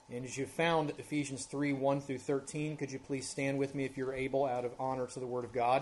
And as you found Ephesians 3, 1 through 13, could you please stand with me if you're able out of honor to the Word of God?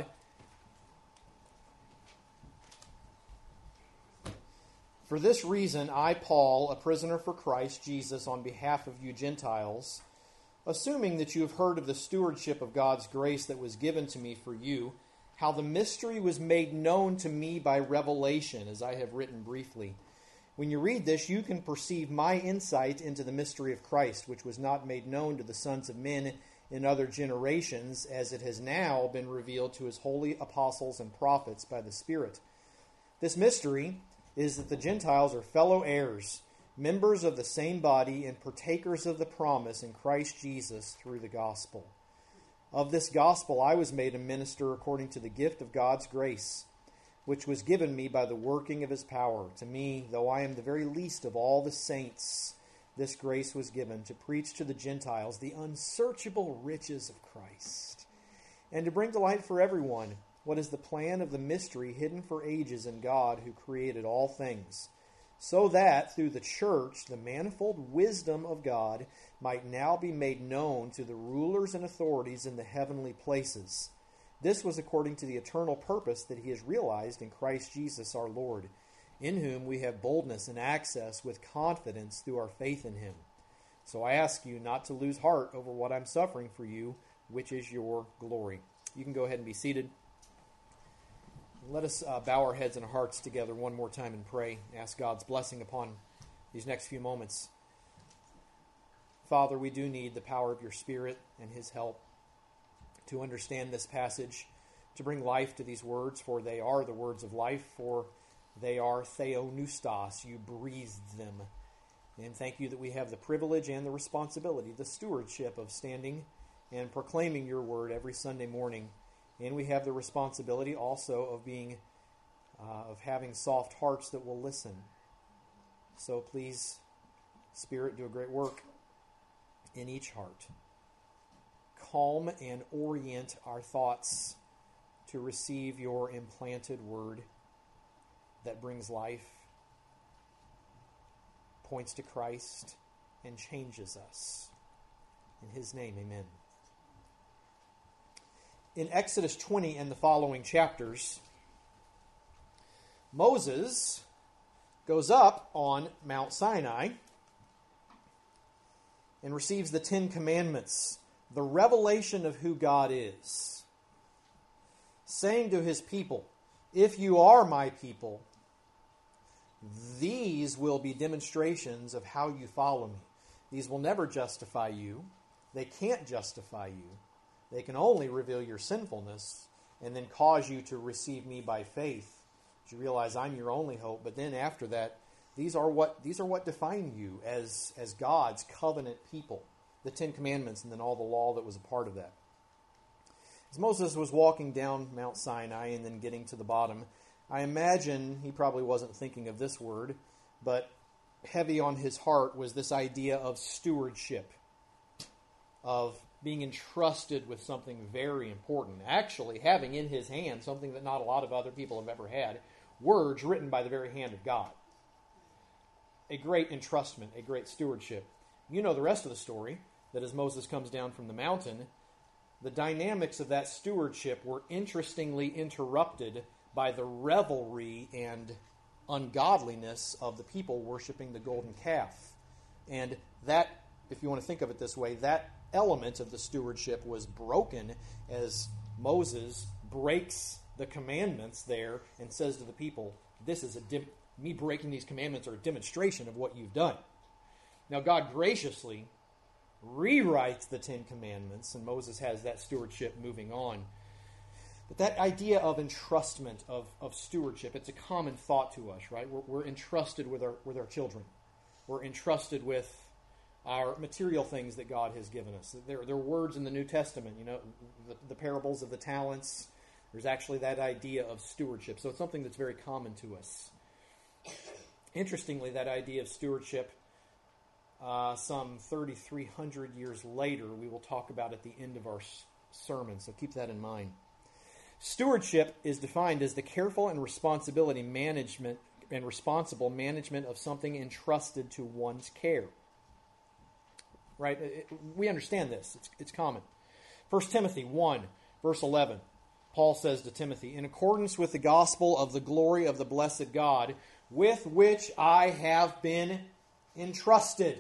For this reason, I, Paul, a prisoner for Christ Jesus, on behalf of you Gentiles, assuming that you have heard of the stewardship of God's grace that was given to me for you, how the mystery was made known to me by revelation, as I have written briefly. When you read this, you can perceive my insight into the mystery of Christ, which was not made known to the sons of men in other generations, as it has now been revealed to his holy apostles and prophets by the Spirit. This mystery is that the Gentiles are fellow heirs, members of the same body, and partakers of the promise in Christ Jesus through the gospel. Of this gospel I was made a minister according to the gift of God's grace, which was given me by the working of his power. To me, though I am the very least of all the saints, this grace was given to preach to the Gentiles the unsearchable riches of Christ, and to bring to light for everyone what is the plan of the mystery hidden for ages in God who created all things, so that through the church the manifold wisdom of God might now be made known to the rulers and authorities in the heavenly places. This was according to the eternal purpose that he has realized in Christ Jesus our Lord, in whom we have boldness and access with confidence through our faith in him. So I ask you not to lose heart over what I'm suffering for you, which is your glory. You can go ahead and be seated. Let us bow our heads and our hearts together one more time and pray. Ask God's blessing upon these next few moments. Father, we do need the power of your Spirit and his help to understand this passage, to bring life to these words, for they are the words of life, for they are theopneustos. You breathed them. And thank you that we have the privilege and the responsibility, the stewardship of standing and proclaiming your word every Sunday morning. And we have the responsibility also of having soft hearts that will listen. So please, Spirit, do a great work in each heart. Calm and orient our thoughts to receive your implanted word that brings life, points to Christ, and changes us. In his name, amen. In Exodus 20 and the following chapters, Moses goes up on Mount Sinai and receives the Ten Commandments, the revelation of who God is, saying to his people, if you are my people, these will be demonstrations of how you follow me. These will never justify you. They can't justify you. They can only reveal your sinfulness and then cause you to receive me by faith. You realize I'm your only hope. But then after that, these are what define you as God's covenant people. The Ten Commandments and then all the law that was a part of that. As Moses was walking down Mount Sinai and then getting to the bottom, I imagine he probably wasn't thinking of this word, but heavy on his heart was this idea of stewardship, of being entrusted with something very important. Actually, having in his hand something that not a lot of other people have ever had, words written by the very hand of God. A great entrustment, a great stewardship. You know the rest of the story, that as Moses comes down from the mountain, the dynamics of that stewardship were interestingly interrupted by the revelry and ungodliness of the people worshiping the golden calf. And that, if you want to think of it this way, that element of the stewardship was broken as Moses breaks the commandments there and says to the people, this is me breaking these commandments are a demonstration of what you've done. Now God graciously rewrites the Ten Commandments, and Moses has that stewardship moving on. But that idea of entrustment, of stewardship, it's a common thought to us, right? We're entrusted with our children. We're entrusted with our material things that God has given us. There are words in the New Testament, the parables of the talents. There's actually that idea of stewardship. So it's something that's very common to us. Interestingly, that idea of stewardship, some 3,300 years later, we will talk about at the end of our sermon. So keep that in mind. Stewardship is defined as the careful and responsible management of something entrusted to one's care. right? We understand this. It's common. 1 Timothy 1, verse 11. Paul says to Timothy, in accordance with the gospel of the glory of the blessed God, with which I have been entrusted.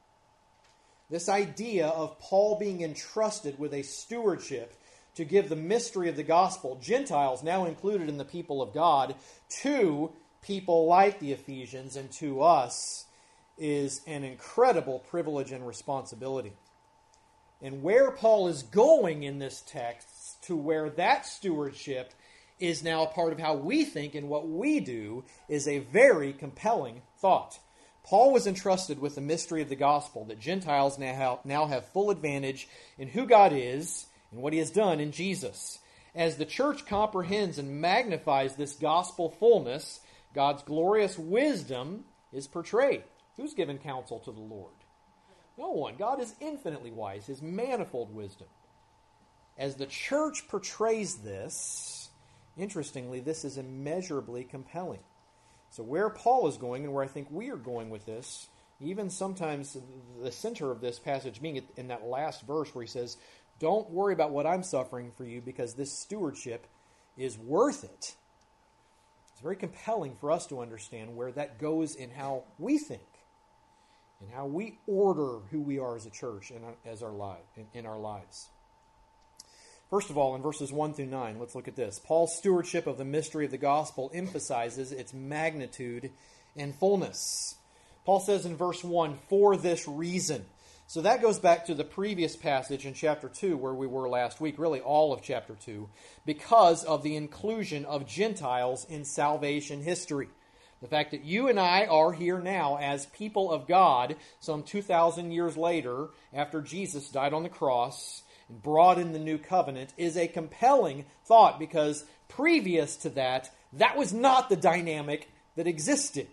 This idea of Paul being entrusted with a stewardship to give the mystery of the gospel, Gentiles now included in the people of God, to people like the Ephesians and to us, is an incredible privilege and responsibility. And where Paul is going in this text, to where that stewardship is now a part of how we think and what we do, is a very compelling thought. Paul was entrusted with the mystery of the gospel, that Gentiles now have full advantage in who God is and what He has done in Jesus. As the church comprehends and magnifies this gospel fullness, God's glorious wisdom is portrayed. Who's given counsel to the Lord? No one. God is infinitely wise, His manifold wisdom. As the church portrays this, interestingly, this is immeasurably compelling. So where Paul is going, and where I think we are going with this, even sometimes the center of this passage being in that last verse where he says, don't worry about what I'm suffering for you because this stewardship is worth it. It's very compelling for us to understand where that goes in how we think and how we order who we are as a church and in our lives. First of all, in verses 1 through 9, let's look at this. Paul's stewardship of the mystery of the gospel emphasizes its magnitude and fullness. Paul says in verse 1, for this reason. So that goes back to the previous passage in chapter 2 where we were last week, really all of chapter 2, because of the inclusion of Gentiles in salvation history. The fact that you and I are here now as people of God some 2,000 years later after Jesus died on the cross and brought in the new covenant is a compelling thought because previous to that, that was not the dynamic that existed.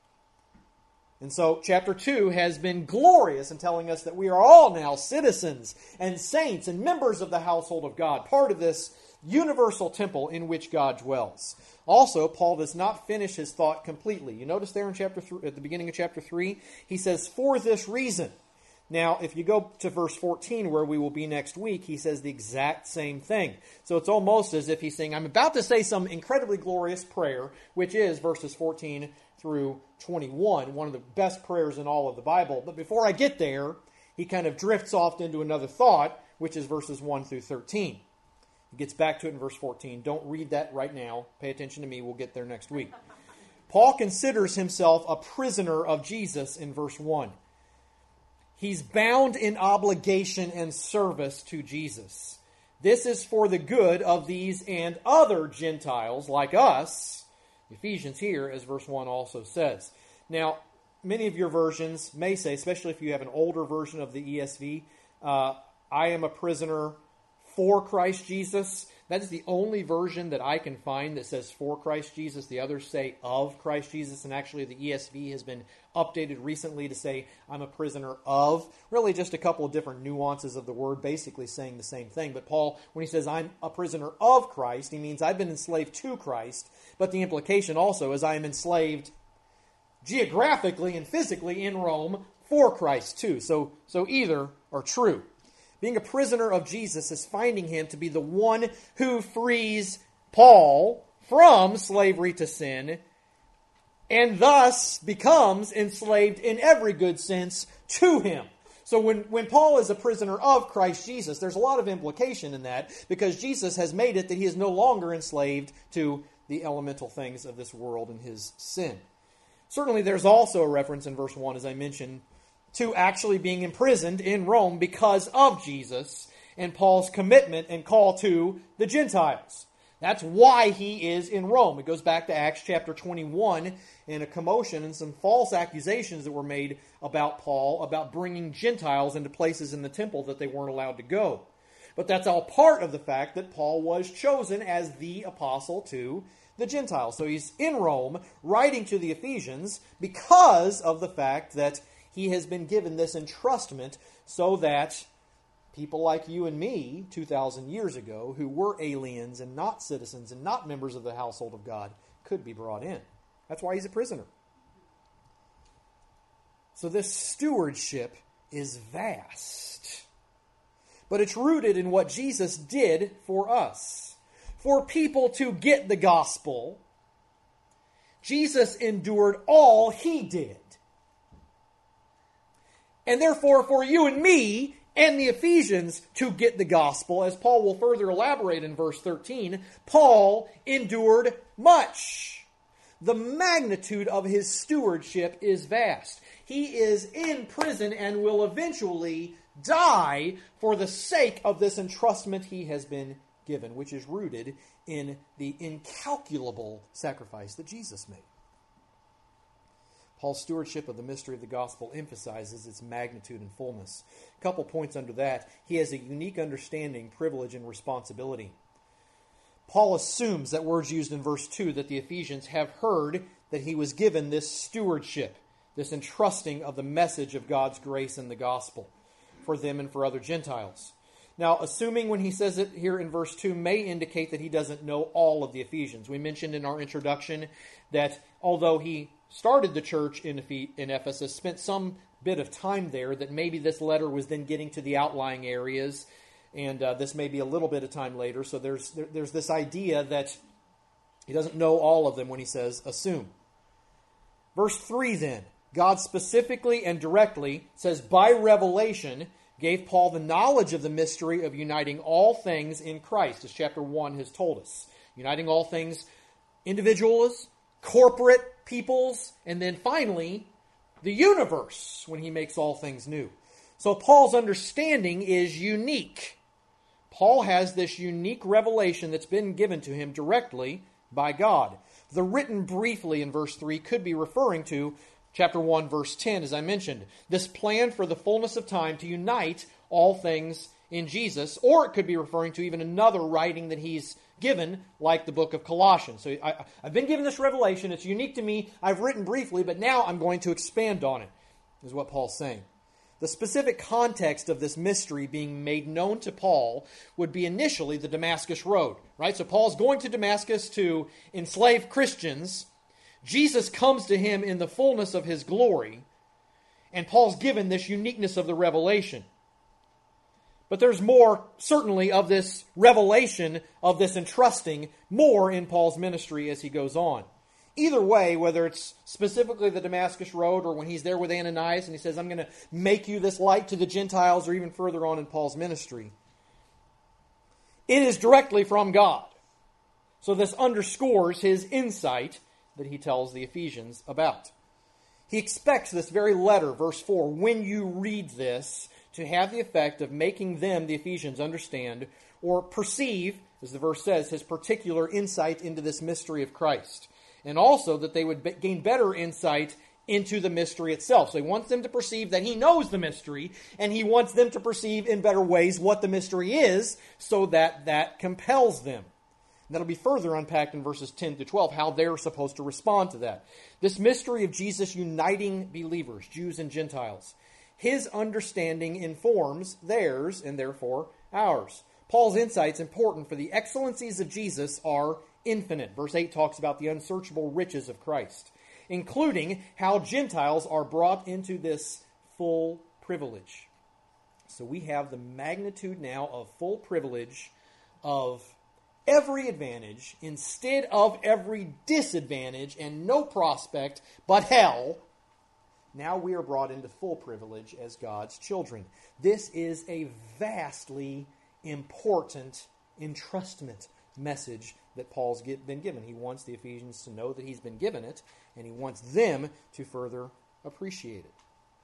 And so chapter 2 has been glorious in telling us that we are all now citizens and saints and members of the household of God, part of this universal temple in which God dwells. Also, Paul does not finish his thought completely. You notice there in chapter 3, at the beginning of chapter 3, he says, for this reason. Now, if you go to verse 14, where we will be next week, he says the exact same thing. So it's almost as if he's saying, I'm about to say some incredibly glorious prayer, which is verses 14 through 21, one of the best prayers in all of the Bible. But before I get there, he kind of drifts off into another thought, which is verses 1 through 13. He gets back to it in verse 14. Don't read that right now. Pay attention to me. We'll get there next week. Paul considers himself a prisoner of Jesus in verse 1. He's bound in obligation and service to Jesus. This is for the good of these and other Gentiles like us. Ephesians here, as verse 1 also says. Now, many of your versions may say, especially if you have an older version of the ESV, I am a prisoner for Christ Jesus. That is the only version that I can find that says for Christ Jesus. The others say of Christ Jesus. And actually the ESV has been updated recently to say I'm a prisoner of. Really just a couple of different nuances of the word, basically saying the same thing. But Paul, when he says I'm a prisoner of Christ, he means I've been enslaved to Christ. But the implication also is I am enslaved geographically and physically in Rome for Christ too. So either are true. Being a prisoner of Jesus is finding him to be the one who frees Paul from slavery to sin and thus becomes enslaved in every good sense to him. So when Paul is a prisoner of Christ Jesus, there's a lot of implication in that because Jesus has made it that he is no longer enslaved to the elemental things of this world and his sin. Certainly there's also a reference in verse 1, as I mentioned, to actually being imprisoned in Rome because of Jesus and Paul's commitment and call to the Gentiles. That's why he is in Rome. It goes back to Acts chapter 21 and a commotion and some false accusations that were made about Paul about bringing Gentiles into places in the temple that they weren't allowed to go. But that's all part of the fact that Paul was chosen as the apostle to the Gentiles. So he's in Rome writing to the Ephesians because of the fact that he has been given this entrustment so that people like you and me 2,000 years ago who were aliens and not citizens and not members of the household of God could be brought in. That's why he's a prisoner. So this stewardship is vast. But it's rooted in what Jesus did for us. For people to get the gospel, Jesus endured all he did. And therefore, for you and me and the Ephesians to get the gospel, as Paul will further elaborate in verse 13, Paul endured much. The magnitude of his stewardship is vast. He is in prison and will eventually die for the sake of this entrustment he has been given, which is rooted in the incalculable sacrifice that Jesus made. Paul's stewardship of the mystery of the gospel emphasizes its magnitude and fullness. A couple points under that. He has a unique understanding, privilege, and responsibility. Paul assumes that words used in verse 2 that the Ephesians have heard that he was given this stewardship, this entrusting of the message of God's grace and the gospel for them and for other Gentiles. Now, assuming when he says it here in verse 2 may indicate that he doesn't know all of the Ephesians. We mentioned in our introduction that although he started the church in Ephesus, spent some bit of time there, that maybe this letter was then getting to the outlying areas, and this may be a little bit of time later. So there's this idea that he doesn't know all of them when he says assume. Verse 3 then, God specifically and directly says, by revelation, gave Paul the knowledge of the mystery of uniting all things in Christ, as chapter 1 has told us. Uniting all things, individuals, corporate peoples, and then finally, the universe, when he makes all things new. So Paul's understanding is unique. Paul has this unique revelation that's been given to him directly by God. The written briefly in verse 3 could be referring to chapter 1, verse 10, as I mentioned. This plan for the fullness of time to unite all things in Jesus, or it could be referring to even another writing that he's given, like the book of Colossians. So I've been given this revelation. It's unique to me. I've written briefly, but now I'm going to expand on it, is what Paul's saying. The specific context of this mystery being made known to Paul would be initially the Damascus Road, right? So Paul's going to Damascus to enslave Christians. Jesus comes to him in the fullness of his glory, and Paul's given this uniqueness of the revelation. But there's more, certainly, of this revelation, of this entrusting, more in Paul's ministry as he goes on. Either way, whether it's specifically the Damascus Road or when he's there with Ananias and he says, I'm going to make you this light to the Gentiles, or even further on in Paul's ministry, it is directly from God. So this underscores his insight that he tells the Ephesians about. He expects this very letter, verse 4, when you read this, to have the effect of making them, the Ephesians, understand or perceive, as the verse says, his particular insight into this mystery of Christ. And also that they would gain better insight into the mystery itself. So he wants them to perceive that he knows the mystery, and he wants them to perceive in better ways what the mystery is, so that that compels them. And that'll be further unpacked in verses 10 to 12, how they're supposed to respond to that. This mystery of Jesus uniting believers, Jews and Gentiles. His understanding informs theirs, and therefore ours. Paul's insights, important for the excellencies of Jesus, are infinite. Verse 8 talks about the unsearchable riches of Christ, including how Gentiles are brought into this full privilege. So we have the magnitude now of full privilege of every advantage instead of every disadvantage, and no prospect but hell. Now we are brought into full privilege as God's children. This is a vastly important entrustment message that Paul's been given. He wants the Ephesians to know that he's been given it, and he wants them to further appreciate it.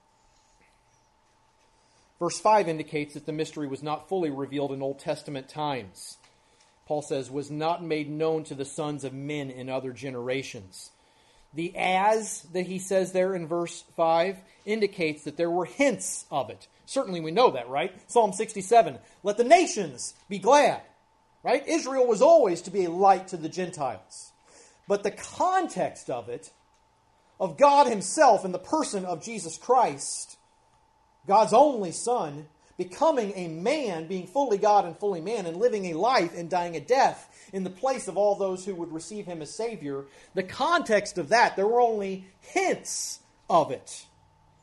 Verse 5 indicates that the mystery was not fully revealed in Old Testament times. Paul says, was not made known to the sons of men in other generations. The as that he says there in verse 5 indicates that there were hints of it. Certainly we know that, right? Psalm 67, let the nations be glad. Right? Israel was always to be a light to the Gentiles. But the context of it, of God himself in the person of Jesus Christ, God's only Son, becoming a man, being fully God and fully man, and living a life and dying a death in the place of all those who would receive him as Savior, the context of that, there were only hints of it.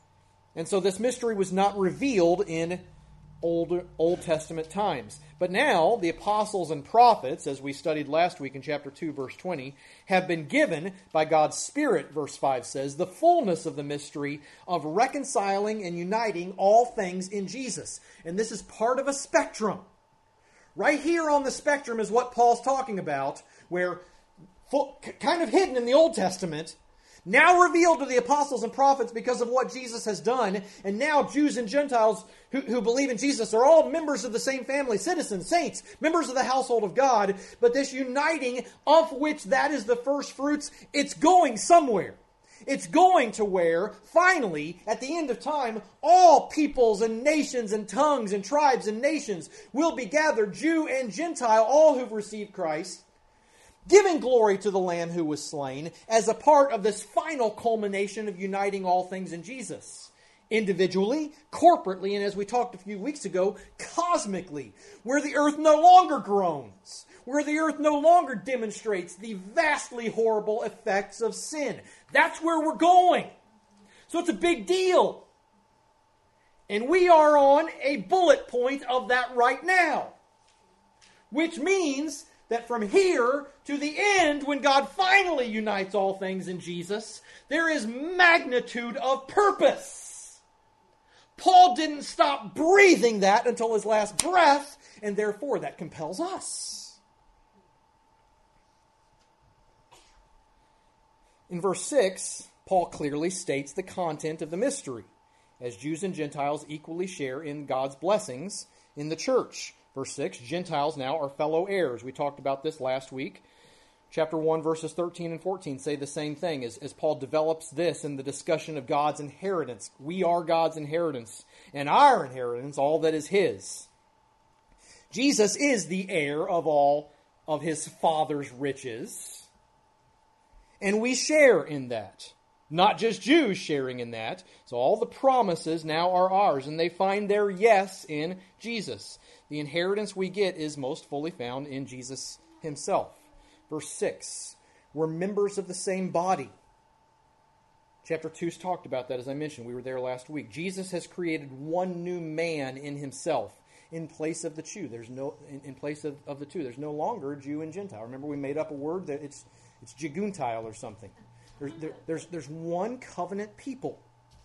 And so this mystery was not revealed in Old Testament times. But now, the apostles and prophets, as we studied last week in chapter 2, verse 20, have been given by God's Spirit, verse 5 says, the fullness of the mystery of reconciling and uniting all things in Jesus. And this is part of a spectrum. Right here on the spectrum is what Paul's talking about, where kind of hidden in the Old Testament, now revealed to the apostles and prophets because of what Jesus has done, and now Jews and Gentiles who believe in Jesus are all members of the same family, citizens, saints, members of the household of God, but this uniting of which that is the first fruits, it's going somewhere. It's going to where, finally, at the end of time, all peoples and nations and tongues and tribes and nations will be gathered, Jew and Gentile, all who've received Christ, giving glory to the Lamb who was slain as a part of this final culmination of uniting all things in Jesus. Individually, corporately, and as we talked a few weeks ago, cosmically, where the earth no longer groans, where the earth no longer demonstrates the vastly horrible effects of sin. That's where we're going. So it's a big deal. And we are on a bullet point of that right now. Which means that from here to the end, when God finally unites all things in Jesus, there is magnitude of purpose. Paul didn't stop breathing that until his last breath, and therefore that compels us. In verse 6, Paul clearly states the content of the mystery, as Jews and Gentiles equally share in God's blessings in the church. Verse 6, Gentiles now are fellow heirs. We talked about this last week. Chapter 1, verses 13 and 14 say the same thing as Paul develops this in the discussion of God's inheritance. We are God's inheritance, and our inheritance, all that is His. Jesus is the heir of all of His Father's riches, and we share in that. Not just Jews sharing in that. So all the promises now are ours, and they find their yes in Jesus. The inheritance we get is most fully found in Jesus Himself. Verse 6, we're members of the same body. Chapter 2's talked about that, as I mentioned. We were there last week. Jesus has created one new man in Himself in place of the two. In place of the two. There's no longer Jew and Gentile. Remember, we made up a word that it's Jaguntile or something. There's one covenant people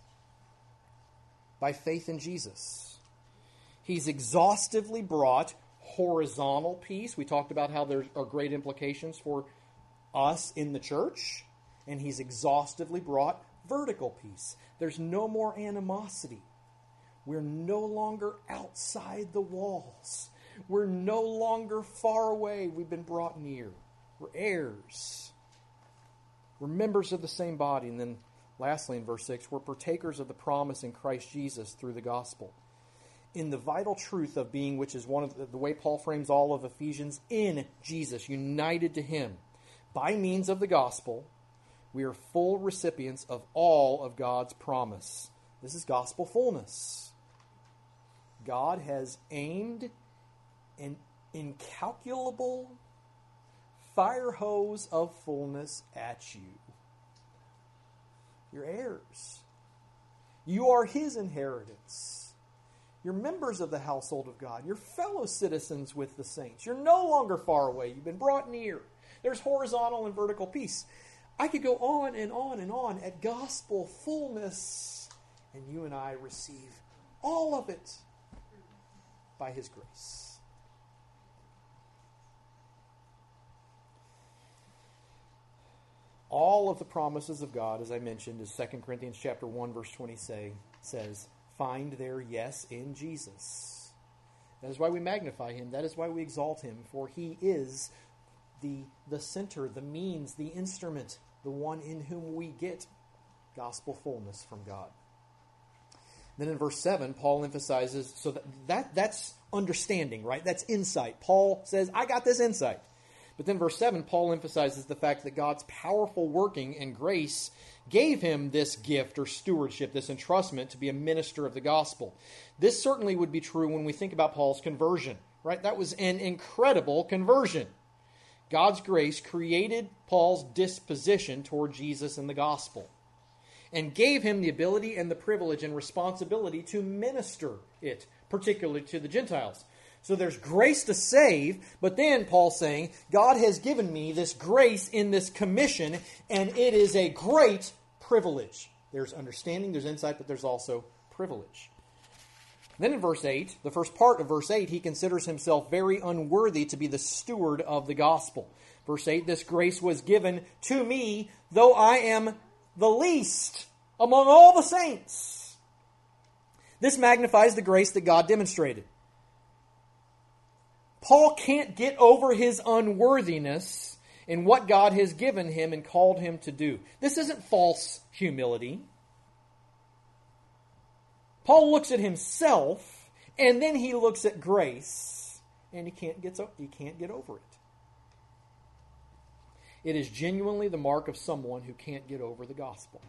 by faith in Jesus. He's exhaustively brought horizontal peace. We talked about how there are great implications for us in the church. And He's exhaustively brought vertical peace. There's no more animosity. We're no longer outside the walls. We're no longer far away. We've been brought near. We're heirs. We're members of the same body. And then lastly in verse 6, we're partakers of the promise in Christ Jesus through the gospel. In the vital truth of being, which is one of the way Paul frames all of Ephesians, in Jesus, united to Him. By means of the gospel, we are full recipients of all of God's promise. This is gospel fullness. God has aimed an incalculable fire hose of fullness at you. You're heirs. You are His inheritance. You're members of the household of God. You're fellow citizens with the saints. You're no longer far away. You've been brought near. There's horizontal and vertical peace. I could go on and on and on at gospel fullness, and you and I receive all of it by His grace. All of the promises of God, as I mentioned, as 2 Corinthians chapter 1, verse 20 says, find their yes in Jesus. That is why we magnify Him. That is why we exalt Him. For He is the center, the means, the instrument, the one in whom we get gospel fullness from God. Then in verse 7, Paul emphasizes, so that's understanding, right? That's insight. Paul says, I got this insight. But then verse 7, Paul emphasizes the fact that God's powerful working and grace gave him this gift or stewardship, this entrustment to be a minister of the gospel. This certainly would be true when we think about Paul's conversion, right? That was an incredible conversion. God's grace created Paul's disposition toward Jesus and the gospel. and gave him the ability and the privilege and responsibility to minister it, particularly to the Gentiles. So there's grace to save, but then Paul's saying, God has given me this grace in this commission, and it is a great privilege. There's understanding, there's insight, but there's also privilege. Then in verse 8, the first part of verse 8, he considers himself very unworthy to be the steward of the gospel. Verse 8, this grace was given to me, though I am the least among all the saints. This magnifies the grace that God demonstrated. Paul can't get over his unworthiness in what God has given him and called him to do. This isn't false humility. Paul looks at himself, and then he looks at grace, and he can't get over it. It is genuinely the mark of someone who can't get over the gospel.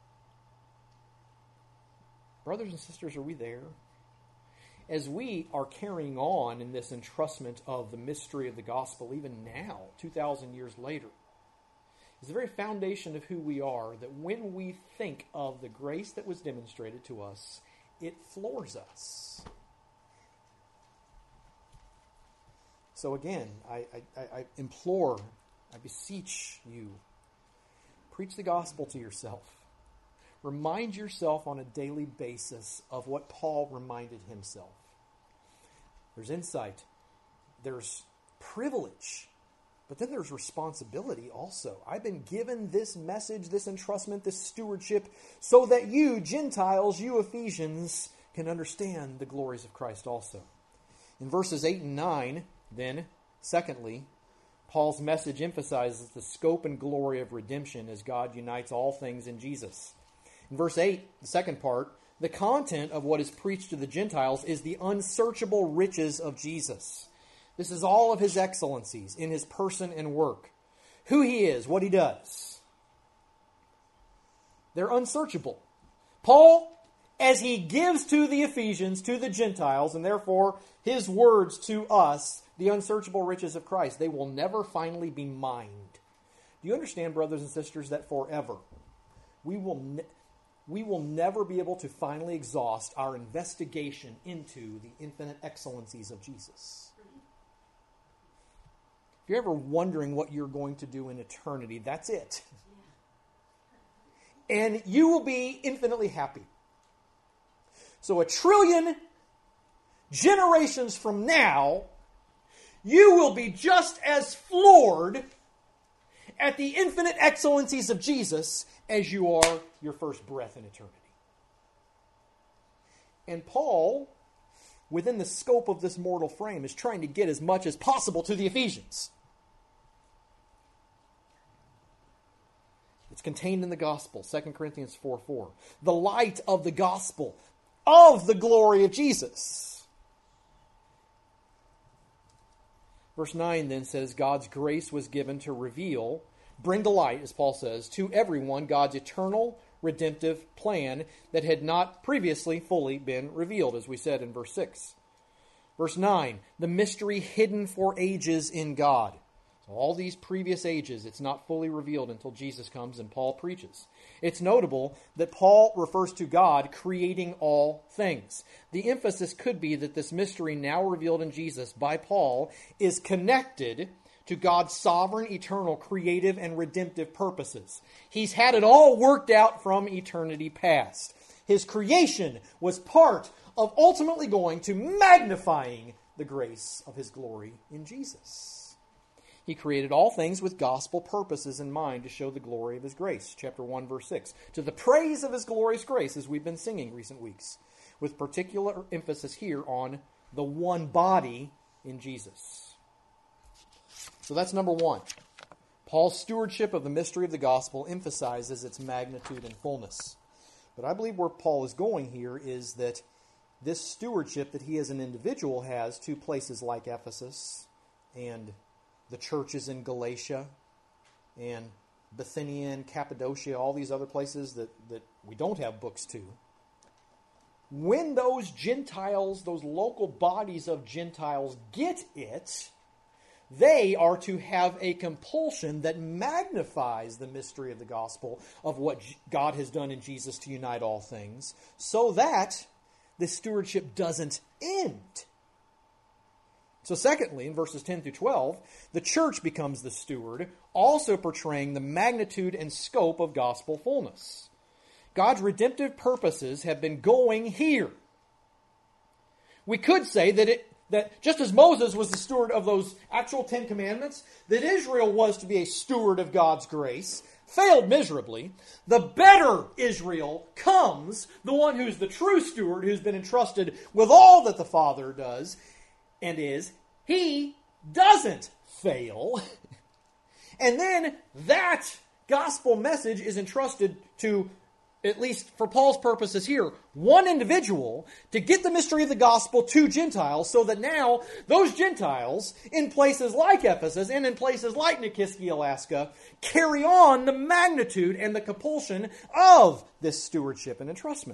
Brothers and sisters, are we there? As we are carrying on in this entrustment of the mystery of the gospel, even now, 2,000 years later, is the very foundation of who we are, that when we think of the grace that was demonstrated to us, it floors us. So again, I implore, I beseech you, preach the gospel to yourself. Remind yourself on a daily basis of what Paul reminded himself. There's insight, there's privilege, but then there's responsibility also. I've been given this message, this entrustment, this stewardship, so that you, Gentiles, you Ephesians, can understand the glories of Christ also. In verses 8 and 9, then, secondly, Paul's message emphasizes the scope and glory of redemption as God unites all things in Jesus. In verse 8, the second part, the content of what is preached to the Gentiles is the unsearchable riches of Jesus. This is all of his excellencies in his person and work. Who he is, what he does. They're unsearchable. Paul, as he gives to the Ephesians, to the Gentiles, and therefore his words to us, the unsearchable riches of Christ, they will never finally be mined. Do you understand, brothers and sisters, that forever we will never be able to finally exhaust our investigation into the infinite excellencies of Jesus? If you're ever wondering what you're going to do in eternity, that's it. And you will be infinitely happy. So 1 trillion generations from now, you will be just as floored at the infinite excellencies of Jesus as you are your first breath in eternity. And Paul, within the scope of this mortal frame, is trying to get as much as possible to the Ephesians. It's contained in the gospel, 2 Corinthians 4:4. The light of the gospel, of the glory of Jesus. Verse 9 then says, God's grace was given to reveal, bring to light, as Paul says, to everyone God's eternal redemptive plan that had not previously fully been revealed, as we said in verse 6. Verse 9, the mystery hidden for ages in God. So all these previous ages, it's not fully revealed until Jesus comes and Paul preaches. It's notable that Paul refers to God creating all things. The emphasis could be that this mystery now revealed in Jesus by Paul is connected to God's sovereign, eternal, creative, and redemptive purposes. He's had it all worked out from eternity past. His creation was part of ultimately going to magnifying the grace of his glory in Jesus. He created all things with gospel purposes in mind to show the glory of his grace. Chapter 1, verse 6. To the praise of his glorious grace, as we've been singing recent weeks, with particular emphasis here on the one body in Jesus. So that's number one. Paul's stewardship of the mystery of the gospel emphasizes its magnitude and fullness. But I believe where Paul is going here is that this stewardship that he as an individual has to places like Ephesus and the churches in Galatia and Bithynia and Cappadocia, all these other places that we don't have books to. When those Gentiles, those local bodies of Gentiles get it, They are to have a compulsion that magnifies the mystery of the gospel of what God has done in Jesus to unite all things, so that this stewardship doesn't end. So secondly, in verses 10 through 12, the church becomes the steward, also portraying the magnitude and scope of gospel fullness. God's redemptive purposes have been going here. We could say that just as Moses was the steward of those actual 10 commandments, that Israel was to be a steward of God's grace, failed miserably. The better Israel comes, the one who's the true steward, who's been entrusted with all that the Father does, and he doesn't fail. And then that gospel message is entrusted to, at least for Paul's purposes here, one individual to get the mystery of the gospel to Gentiles, so that now those Gentiles in places like Ephesus and in places like Nikiski, Alaska, carry on the magnitude and the compulsion of this stewardship and entrustment.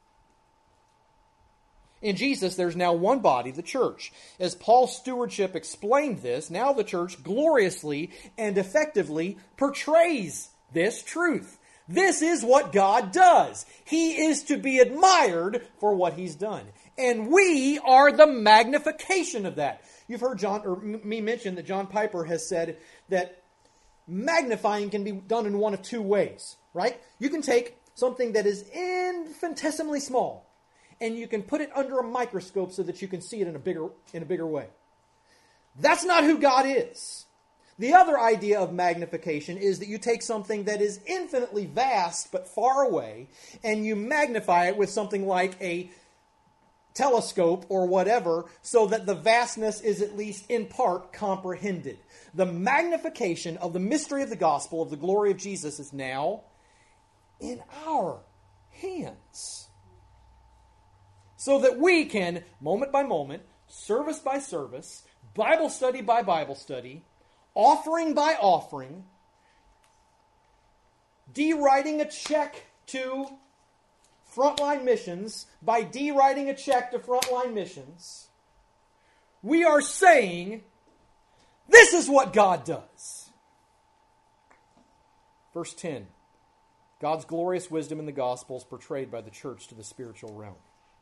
In Jesus, there's now one body, the church. As Paul's stewardship explained this, now the church gloriously and effectively portrays this truth. This is what God does. He is to be admired for what He's done. And we are the magnification of that. You've heard me mention that John Piper has said that magnifying can be done in one of two ways, right? You can take something that is infinitesimally small, and you can put it under a microscope so that you can see it in a bigger way. That's not who God is. The other idea of magnification is that you take something that is infinitely vast but far away, and you magnify it with something like a telescope or whatever, so that the vastness is at least in part comprehended. The magnification of the mystery of the gospel, of the glory of Jesus, is now in our hands. So that we can, moment by moment, service by service, Bible study by Bible study, offering by offering, de-writing a check to Frontline Missions by de-writing a check to Frontline Missions, we are saying, this is what God does. Verse 10, God's glorious wisdom in the gospel is portrayed by the church to the spiritual realm.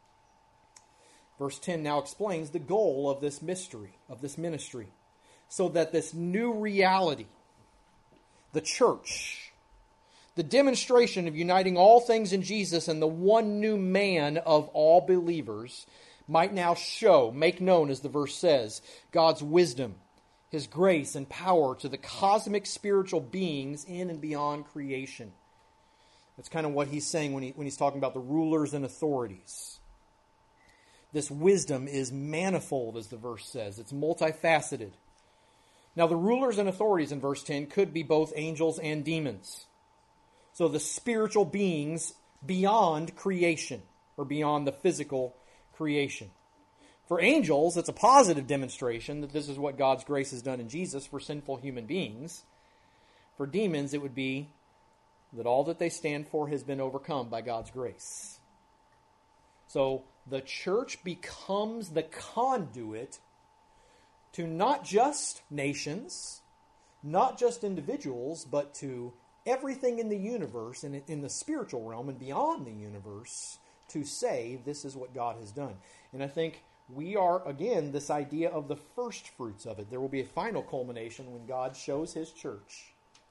Verse 10 now explains the goal of this mystery, of this ministry, so that this new reality, the church, the demonstration of uniting all things in Jesus and the one new man of all believers, might now make known, as the verse says, God's wisdom, His grace and power to the cosmic spiritual beings in and beyond creation. That's kind of what he's saying when he's talking about the rulers and authorities. This wisdom is manifold, as the verse says. It's multifaceted. Now, the rulers and authorities in verse 10 could be both angels and demons. So the spiritual beings beyond creation, or beyond the physical creation. For angels, it's a positive demonstration that this is what God's grace has done in Jesus for sinful human beings. For demons, it would be that all that they stand for has been overcome by God's grace. So the church becomes the conduit to not just nations, not just individuals, but to everything in the universe and in the spiritual realm and beyond the universe, to say this is what God has done. And I think we are, again, this idea of the first fruits of it. There will be a final culmination when God shows His church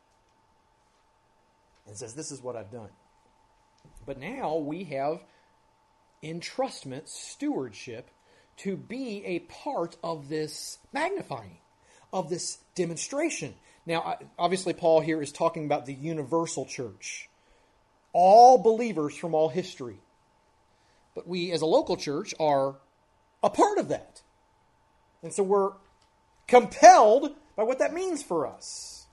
and says, this is what I've done. But now we have entrustment, stewardship, to be a part of this magnifying, of this demonstration. Now, obviously, Paul here is talking about the universal church. All believers from all history. But we, as a local church, are a part of that. And so we're compelled by what that means for us.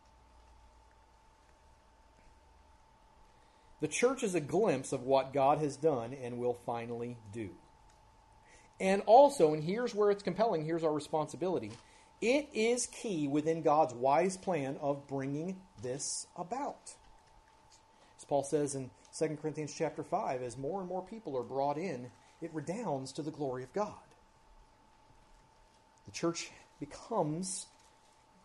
The church is a glimpse of what God has done and will finally do. And also, and here's where it's compelling, here's our responsibility, it is key within God's wise plan of bringing this about. As Paul says in 2 Corinthians chapter 5, as more and more people are brought in, it redounds to the glory of God. The church becomes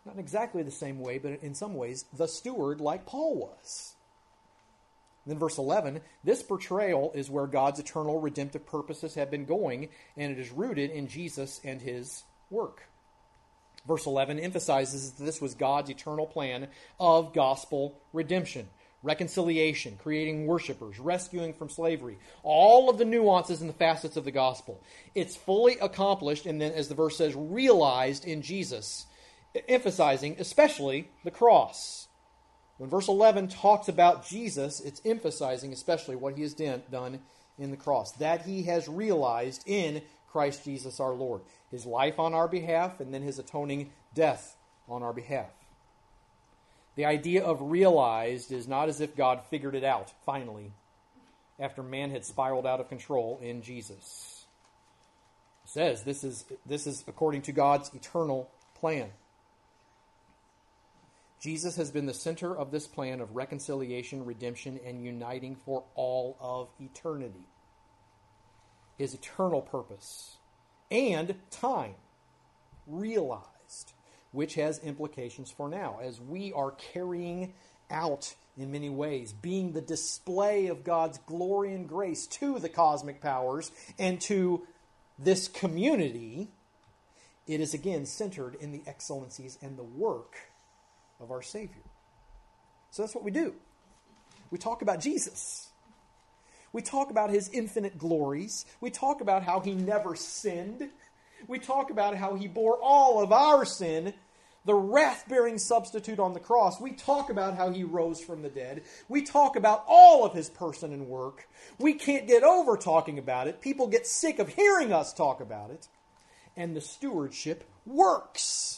Not in exactly the same way, but in some ways, the steward like Paul was. Then verse 11, this portrayal is where God's eternal redemptive purposes have been going, and it is rooted in Jesus and his work. Verse 11 emphasizes that this was God's eternal plan of gospel redemption, reconciliation, creating worshipers, rescuing from slavery, all of the nuances and the facets of the gospel. It's fully accomplished, and then, as the verse says, realized in Jesus, emphasizing especially the cross. When verse 11 talks about Jesus, it's emphasizing especially what he has done in the cross, that he has realized in Christ Jesus our Lord, his life on our behalf and then his atoning death on our behalf. The idea of realized is not as if God figured it out, finally, after man had spiraled out of control in Jesus. It says this is according to God's eternal plan. Jesus has been the center of this plan of reconciliation, redemption, and uniting for all of eternity. His eternal purpose and time realized, which has implications for now, as we are carrying out, in many ways, being the display of God's glory and grace to the cosmic powers and to this community. It is again centered in the excellencies and the work of our Savior. So that's what we do. We talk about Jesus. We talk about his infinite glories. We talk about how he never sinned. We talk about how he bore all of our sin, the wrath-bearing substitute on the cross. We talk about how he rose from the dead. We talk about all of his person and work. We can't get over talking about it. People get sick of hearing us talk about it. And the stewardship works.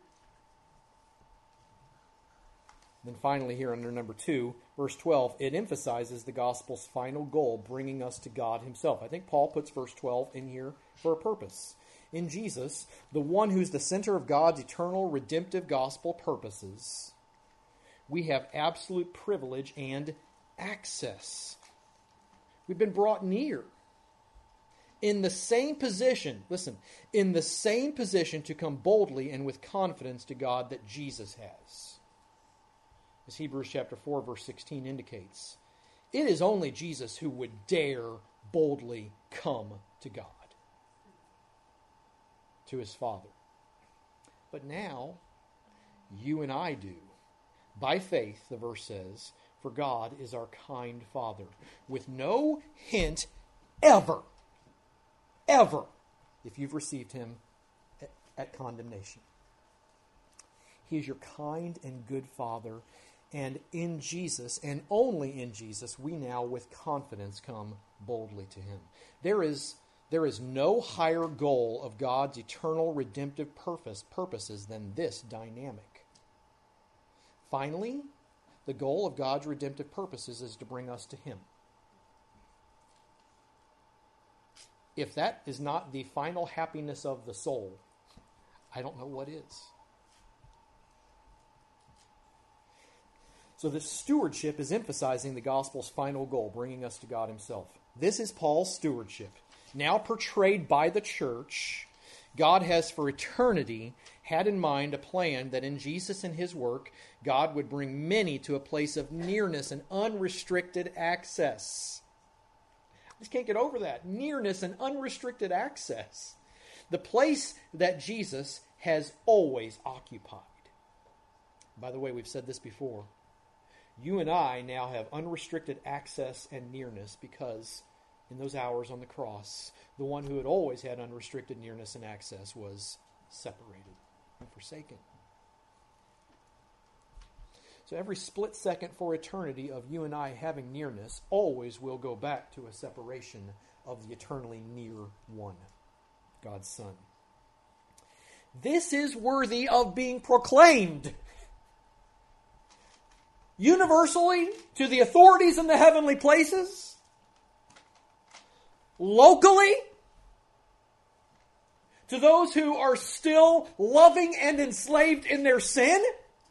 Then finally here under number 2, verse 12, it emphasizes the gospel's final goal, bringing us to God himself. I think Paul puts verse 12 in here for a purpose. In Jesus, the one who's the center of God's eternal redemptive gospel purposes, we have absolute privilege and access. We've been brought near. In the same position, listen, in the same position to come boldly and with confidence to God that Jesus has. As Hebrews chapter 4, verse 16 indicates, it is only Jesus who would dare boldly come to God, to his Father. But now, you and I do. By faith, the verse says, for God is our kind Father, with no hint ever, if you've received him, at condemnation. He is your kind and good Father. And in Jesus, and only in Jesus, we now with confidence come boldly to him. There is no higher goal of God's eternal redemptive purposes than this dynamic. Finally, the goal of God's redemptive purposes is to bring us to him. If that is not the final happiness of the soul, I don't know what is. So this stewardship is emphasizing the gospel's final goal, bringing us to God himself. This is Paul's stewardship, now portrayed by the church. God has for eternity had in mind a plan that in Jesus and his work, God would bring many to a place of nearness and unrestricted access. I just can't get over that. Nearness and unrestricted access. The place that Jesus has always occupied. By the way, we've said this before. You and I now have unrestricted access and nearness because in those hours on the cross, the one who had always had unrestricted nearness and access was separated and forsaken. So every split second for eternity of you and I having nearness always will go back to a separation of the eternally near one, God's Son. This is worthy of being proclaimed universally to the authorities in the heavenly places, locally, to those who are still loving and enslaved in their sin,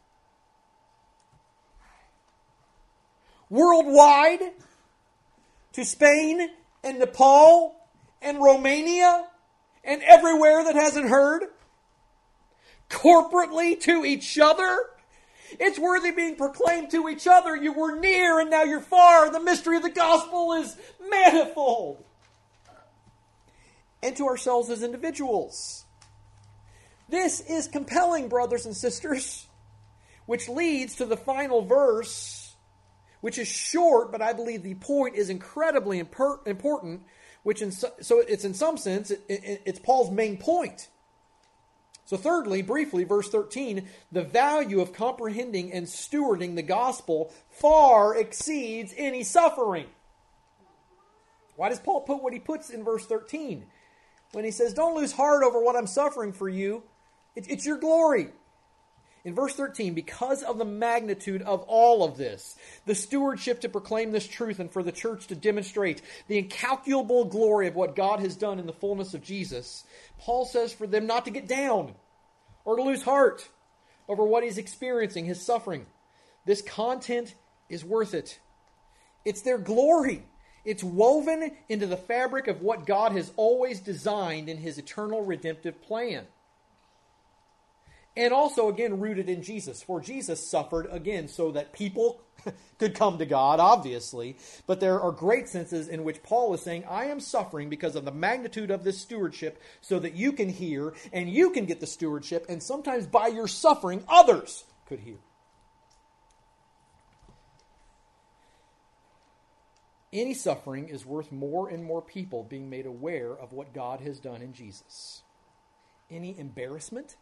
worldwide, to Spain and Nepal and Romania and everywhere that hasn't heard, corporately to each other. It's worthy being proclaimed to each other. You were near and now you're far. The mystery of the gospel is manifold. And to ourselves as individuals. This is compelling, brothers and sisters, which leads to the final verse, which is short, but I believe the point is incredibly important, so it's in some sense, it's Paul's main point. So thirdly, briefly, verse 13, the value of comprehending and stewarding the gospel far exceeds any suffering. Why does Paul put what he puts in verse 13? When he says, don't lose heart over what I'm suffering for you, it's your glory. In verse 13, because of the magnitude of all of this, the stewardship to proclaim this truth and for the church to demonstrate the incalculable glory of what God has done in the fullness of Jesus, Paul says for them not to get down or to lose heart over what he's experiencing, his suffering. This content is worth it. It's their glory. It's woven into the fabric of what God has always designed in his eternal redemptive plan. And also, again, rooted in Jesus. For Jesus suffered, again, so that people could come to God, obviously. But there are great senses in which Paul is saying, I am suffering because of the magnitude of this stewardship so that you can hear and you can get the stewardship. And sometimes by your suffering, others could hear. Any suffering is worth more and more people being made aware of what God has done in Jesus. Any embarrassment,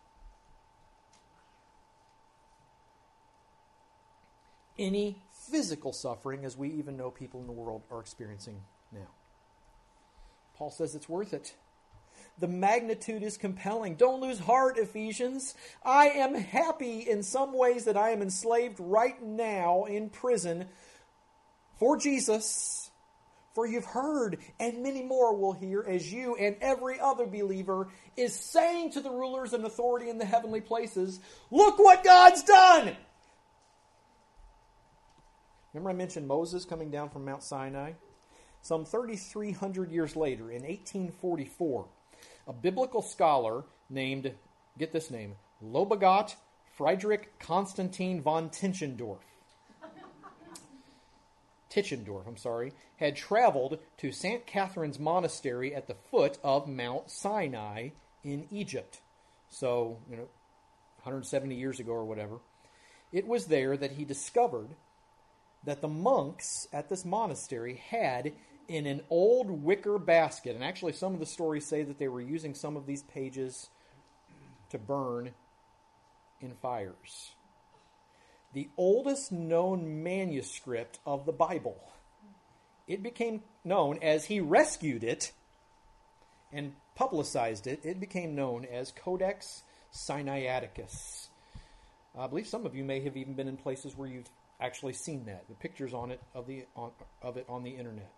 any physical suffering, as we even know people in the world are experiencing now. Paul says it's worth it. The magnitude is compelling. Don't lose heart, Ephesians. I am happy in some ways that I am enslaved right now in prison for Jesus. For you've heard, and many more will hear, as you and every other believer is saying to the rulers and authority in the heavenly places, look what God's done! Remember I mentioned Moses coming down from Mount Sinai? Some 3,300 years later, in 1844, a biblical scholar named, get this name, Lobagot Friedrich Constantin von Tischendorf, had traveled to St. Catherine's Monastery at the foot of Mount Sinai in Egypt. So, 170 years ago or whatever. It was there that he discovered that the monks at this monastery had in an old wicker basket, and actually some of the stories say that they were using some of these pages to burn in fires, the oldest known manuscript of the Bible. It became known as he rescued it and publicized it. It became known as Codex Sinaiticus. I believe some of you may have even been in places where you've actually seen that. The pictures on it of it on the internet.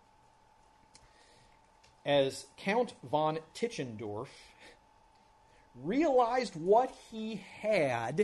As Count von Tischendorf realized what he had,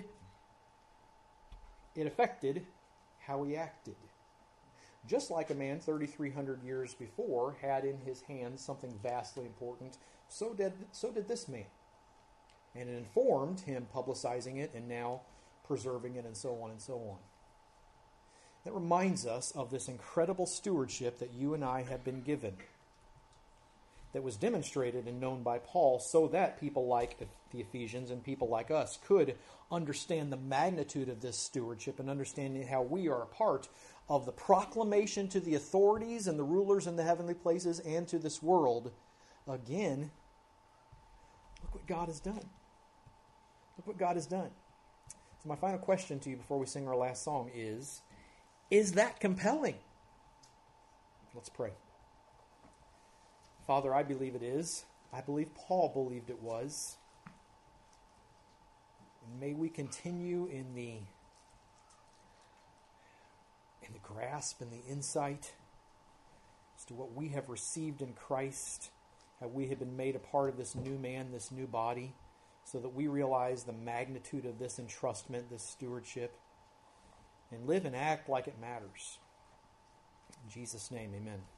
it affected how he acted. Just like a man 3,300 years before had in his hands something vastly important, so did this man. And it informed him publicizing it and now preserving it and so on and so on. That reminds us of this incredible stewardship that you and I have been given, that was demonstrated and known by Paul so that people like the Ephesians and people like us could understand the magnitude of this stewardship and understanding how we are a part of the proclamation to the authorities and the rulers in the heavenly places and to this world. Again, look what God has done. Look what God has done. So my final question to you before we sing our last song is that compelling? Let's pray. Father, I believe it is. I believe Paul believed it was. And may we continue in the grasp and the insight as to what we have received in Christ, how we have been made a part of this new man, this new body, so that we realize the magnitude of this entrustment, this stewardship, and live and act like it matters. In Jesus' name, amen.